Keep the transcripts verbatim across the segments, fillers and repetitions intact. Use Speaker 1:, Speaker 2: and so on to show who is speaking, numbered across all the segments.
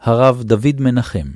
Speaker 1: הרב דוד מנחם.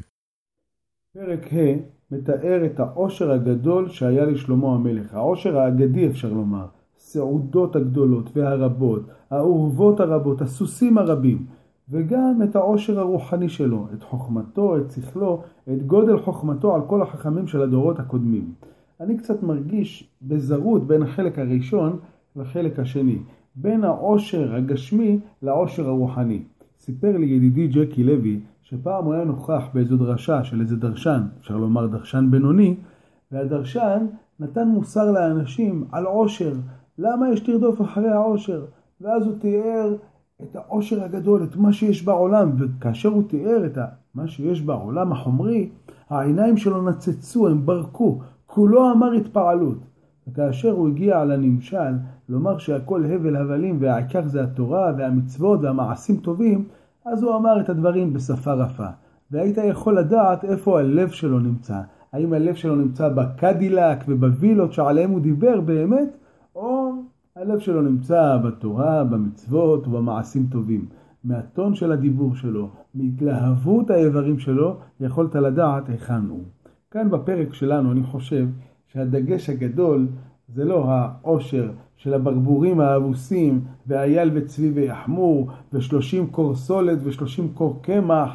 Speaker 2: פרק ה' מתאר את העושר הגדול שהיה לשלמה המלך. העושר האגדי אפשר לומר, סעודות הגדולות והרבות, האורבות הרבות, הסוסים הרבים, וגם את העושר הרוחני שלו, את חוכמתו, את שכלו, את גודל חוכמתו על כל החכמים של הדורות הקודמים. אני קצת מרגיש בזרות בין החלק הראשון לחלק השני, בין העושר הגשמי לעושר הרוחני. סיפר לי ידידי ג'קי לוי שפעם הוא היה נוכח באיזו דרשה של איזה דרשן, אפשר לומר דרשן בינוני, והדרשן נתן מוסר לאנשים על עושר, למה יש תרדוף אחרי העושר? ואז הוא תיאר את העושר הגדול, את מה שיש בעולם, וכאשר הוא תיאר את מה שיש בעולם החומרי, העיניים שלו נצצו, הם ברקו, כולו אמר התפעלות. וכאשר הוא הגיע לנמשל, לומר שהכל הבל הבלים והעיקר זה התורה והמצוות והמעשים טובים, אז הוא אמר את הדברים בשפה רפה. והיית יכול לדעת איפה הלב שלו נמצא. האם הלב שלו נמצא בקדילק ובווילות שעליהם הוא דיבר באמת, או הלב שלו נמצא בתורה, במצוות ובמעשים טובים. מהטון של הדיבור שלו, מהתלהבות האיברים שלו, יכולת לדעת היכן הוא. כאן בפרק שלנו אני חושב שהדגש הגדול זה לא העושר של הברבורים האבוסים ואייל וצבי ויחמור ושלושים קור סולת ושלושים קור קמח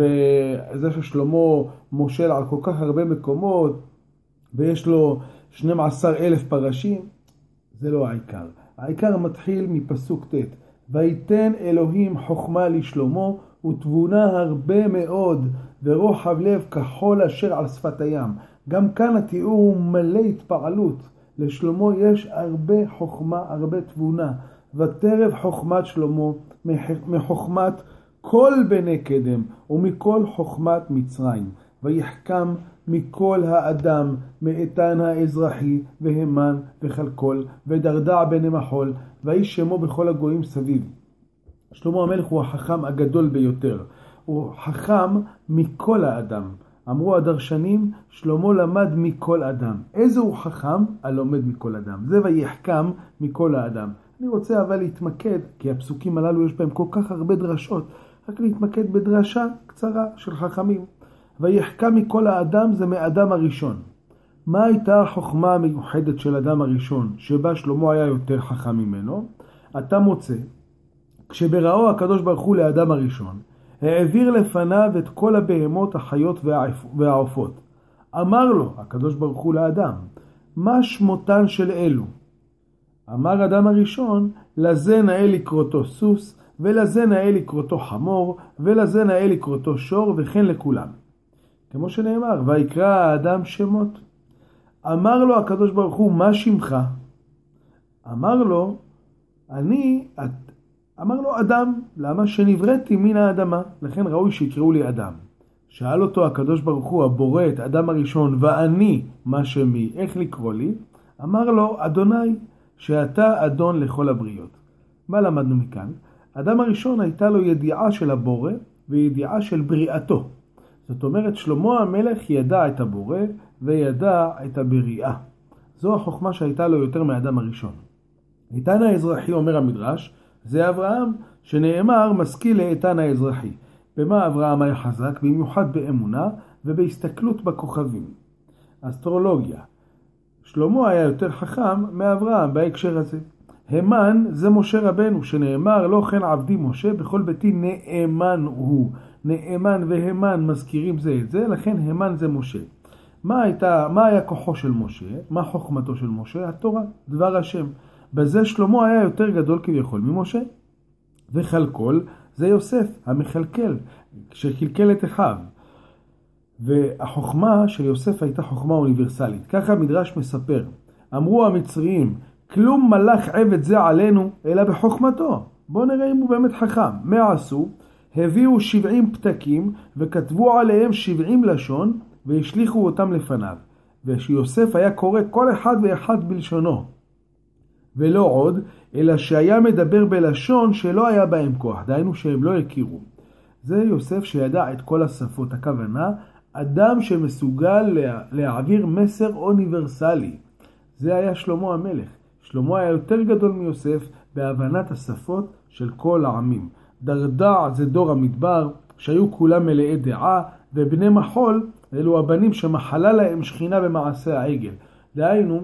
Speaker 2: וזה ששלמה מושל על כל כך הרבה מקומות ויש לו שנים עשר אלף פרשים. זה לא העיקר. העיקר מתחיל מפסוק ט' ויתן אלוהים חוכמה לשלמה ותבונה הרבה מאוד ורוחב לב כחול אשר על שפת הים. גם כאן התיאור הוא מלא התפעלות. לשלמה יש הרבה חוכמה, הרבה תבונה. ותרב חוכמת שלמה מחוכמת כל בני קדם ומכל חוכמת מצרים. ויחכם מכל האדם מאיתן האזרחי והמן וחלקול ודרדע בני מחול ואיש שמו בכל הגויים סביב. שלמה המלך הוא החכם הגדול ביותר. הוא חכם מכל האדם. אמרו הדרשנים, שלמה למד מכל אדם. איזה הוא חכם? הלומד מכל אדם. זה ויחכם מכל האדם. אני רוצה אבל להתמקד, כי הפסוקים הללו יש בהם כל כך הרבה דרשות, רק להתמקד בדרשה קצרה של חכמים. ויחכם מכל האדם זה מאדם הראשון. מה הייתה החוכמה המיוחדת של אדם הראשון, שבה שלמה היה יותר חכם ממנו? אתה מוצא, כשבראו הקדוש ברוך הוא לאדם הראשון, העביר לפניו את כל הבהמות, החיות והעופות. אמר לו הקדוש ברוך הוא לאדם, מה שמותן של אלו? אמר אדם הראשון, לזה נאה לקרותו סוס, ולזה נאה לקרותו חמור, ולזה נאה לקרותו שור, וכן לכולם. כמו שנאמר, ויקרא האדם שמות. אמר לו הקדוש ברוך הוא, מה שמך? אמר לו, אני, אמר לו אדם, למה שנבראתי מן האדמה, לכן ראוי שיקראו לי אדם. שאל אותו הקדוש ברוך הוא, הבורא את אדם הראשון, ואני מה שמי, איך לקרוא לי? אמר לו, אדוני, שאתה אדון לכל הבריות. מה למדנו מכאן? אדם הראשון הייתה לו ידיעה של הבורא וידיעה של בריאתו. זאת אומרת, שלמה המלך ידע את הבורא וידע את הבריאה. זו החוכמה שהייתה לו יותר מאדם הראשון. איתן האזרחי, אומר המדרש, זה אברהם, שנאמר משכיל לאיתן האזרחי. במה אברהם היה חזק? במיוחד באמונה ובהסתכלות בכוכבים. אסטרולוגיה. שלמה היה יותר חכם מאברהם בהקשר הזה. המן זה משה רבנו, שנאמר לא כן עבדי משה, בכל ביתי נאמן הוא. נאמן והמן מזכירים זה את זה, לכן המן זה משה. מה הייתה, מה היה כוחו של משה? מה חוכמתו של משה? התורה, דבר השם. בזה שלמה היה יותר גדול כביכול ממשה. וחלקול זה יוסף, המחלקל, שחלקל את אחיו. והחוכמה של יוסף הייתה חוכמה אוניברסלית. ככה המדרש מספר. אמרו המצריים, כלום מלך עבד זה עלינו, אלא בחוכמתו. בואו נראה אם הוא באמת חכם. מה עשו? הביאו שבעים פתקים וכתבו עליהם שבעים לשון והשליחו אותם לפניו. ושיוסף היה קורא כל אחד ואחד בלשונו. ולא עוד, אלא שהיה מדבר בלשון שלא היה בהם כוח, דהיינו שהם לא הכירו. זה יוסף שידע את כל השפות, הכוונה, אדם שמסוגל להעביר מסר אוניברסלי. זה היה שלמה המלך. שלמה היה יותר גדול מיוסף בהבנת השפות של כל העמים. דרדע זה דור המדבר, שהיו כולם מלאי דעה, ובני מחול אלו הבנים שמחלה להם שכינה במעשה העגל. דהיינו,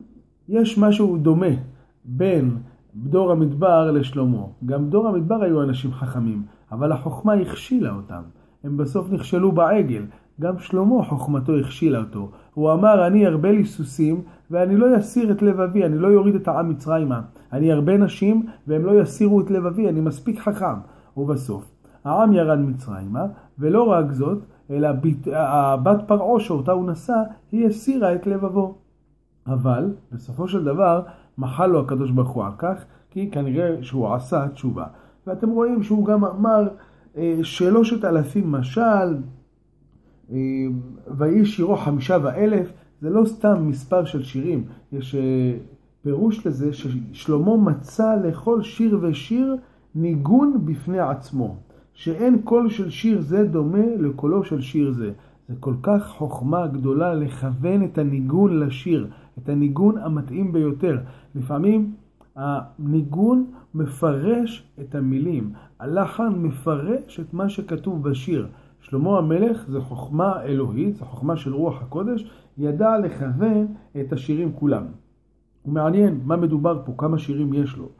Speaker 2: יש משהו דומה בין דור המדבר לשלמה. גם דור המדבר היו אנשים חכמים, אבל החוכמה הכשילה אותם. הם בסוף נכשלו בעגל. גם שלמה חוכמתו הכשילה אותו. הוא אמר, אני ארבה לי סוסים ואני לא יסיר את לבבי, אני לא יוריד את העם מצרימה. אני ארבה נשים והם לא יסירו את לבבי, אני מספיק חכם. ובסוף, העם ירד מצרימה, ולא רק זאת, אלא בת פרעה שאותה הוא נשא, היא הסירה את לבבו. אבל בסופו של דבר מחל לו הקדוש ברוך הוא על כך, כי כנראה שהוא עשה תשובה. ואתם רואים שהוא גם אמר אה, שלושת אלפים משל, אה, ויהי שירו חמישה ואלף. זה לא סתם מספר של שירים, יש אה, פירוש לזה ששלמה מצא לכל שיר ושיר ניגון בפני עצמו, שאין קול של שיר זה דומה לקולו של שיר זה. זה כל כך חוכמה גדולה לכוון את הניגון לשיר, את הניגון המתאים ביותר. לפעמים הניגון מפרש את המילים, הלחן מפרש את מה שכתוב בשיר. שלמה המלך זה חוכמה אלוהית, זה חוכמה של רוח הקודש, ידע לכוון את השירים כולם. ומעניין מה מדובר פה, כמה שירים יש לו.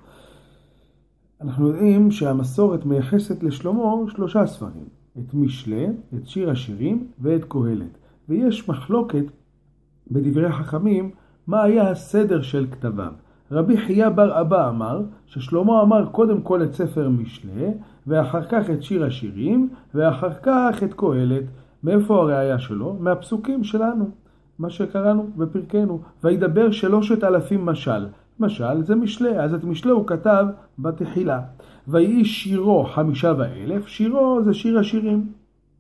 Speaker 2: אנחנו יודעים שהמסורת מייחסת לשלמה שלושה ספרים, את משלי, את שיר השירים ואת קהלת. ויש מחלוקת בדברי חכמים מה היה הסדר של כתביו. רבי חייא בר אבא אמר ששלמה אמר קודם כל את ספר משלי, ואחר כך את שיר השירים, ואחר כך את קהלת. מאיפה הראיה שלו? מהפסוקים שלנו, מה שקראנו בפרקנו. וידבר שלושת אלפים משל. משל זה משלי, אז את משלי הוא כתב בתחילה. ויהי שירו חמישה ואלף, שירו זה שיר השירים.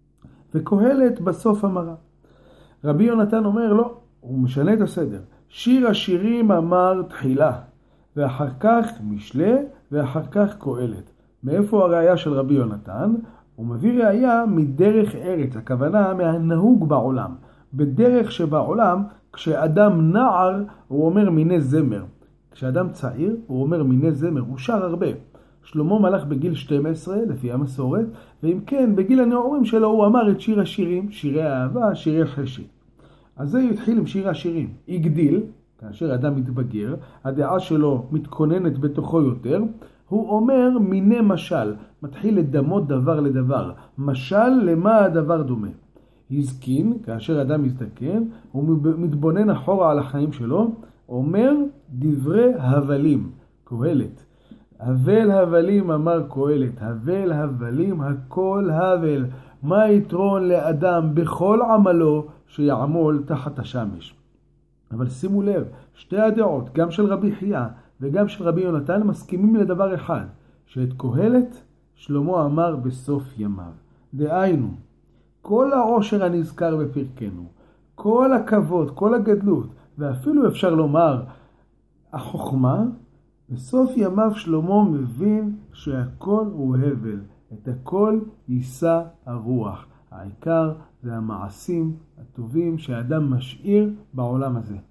Speaker 2: וקהלת בסוף אמרה. רבי יונתן אומר לא, הוא משנה את הסדר. שיר השירים אמר תחילה, ואחר כך משלי, ואחר כך קהלת. מאיפה הראיה של רבי יונתן? הוא מביא ראיה מדרך ארץ, הכוונה מהנהוג בעולם. בדרך שבעולם, כשאדם נער הוא אומר מיני זמר. כשאדם צעיר הוא אומר מיני זמר, הוא שר הרבה. שלמה מלך בגיל שתים עשרה לפי המסורת, ואם כן בגיל הנעורים שלו הוא אמר את שיר השירים, שירי האהבה, שירי חשי. אז זה יתחיל עם שיר השירים. יגדיל, כאשר אדם מתבגר, הדעה שלו מתכוננת בתוכו יותר, הוא אומר מיני משל, מתחיל לדמות דבר לדבר. משל למה הדבר דומה. הזקין, כאשר אדם מזדקן, הוא מתבונן אחורה על החיים שלו, אומר דברי הבלים, קהלת. הבל הבלים אמר קהלת, הבל הבלים הכל הבל. מה יתרון לאדם בכל עמלו שיעמול תחת השמש. אבל שימו לב, שתי הדעות, גם של רבי חייא וגם של רבי יונתן, מסכימים לדבר אחד, שאת קהלת שלמה אמר בסוף ימיו. דהיינו, כל העושר הנזכר בפרקנו, כל הכבוד, כל הגדלות, ואפילו אפשר לומר החוכמה, בסוף ימיו שלמה מבין שהכל הוא הבל, את הכל יישא הרוח. העיקר זה המעשים הטובים שהאדם משאיר בעולם הזה.